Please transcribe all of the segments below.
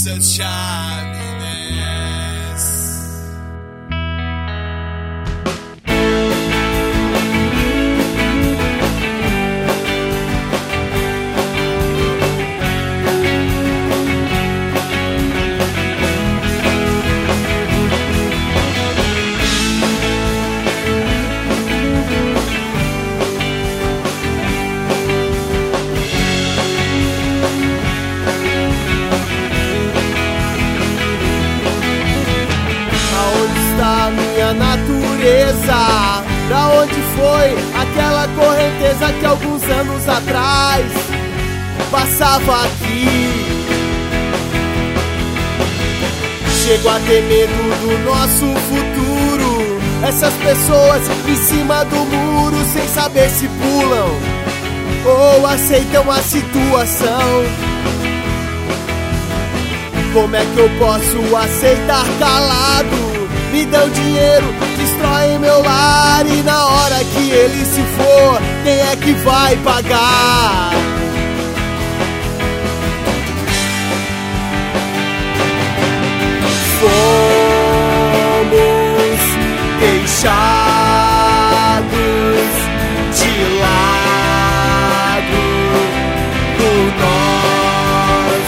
such happiness. Minha natureza, pra onde foi aquela correnteza que alguns anos atrás passava aqui? Chego a ter medo do nosso futuro, essas pessoas em cima do muro sem saber se pulam ou aceitam a situação. Como é que eu posso aceitar calado? Me dão dinheiro, destroem meu lar, e na hora que ele se for, quem é que vai pagar? Fomos deixados de lado por nós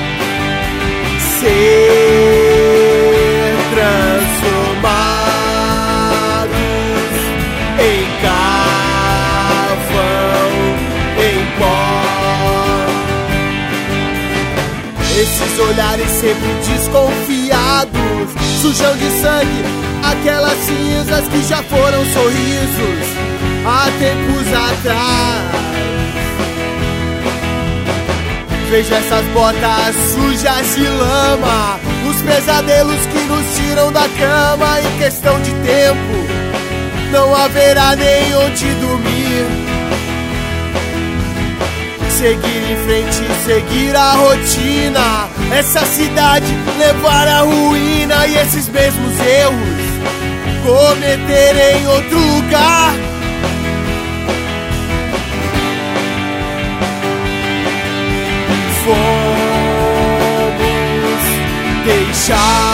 ser transformados em carvão, em pó. Esses olhares sempre desconfiados sujam de sangue aquelas cinzas que já foram sorrisos há tempos atrás. Vejo essas botas sujas de lama, os pesadelos que nos tiram da cama. Em questão de tempo, não haverá nem onde dormir. Seguir em frente, seguir a rotina, essa cidade levar à ruína, e esses mesmos erros cometer em outro lugar. Fomos deixados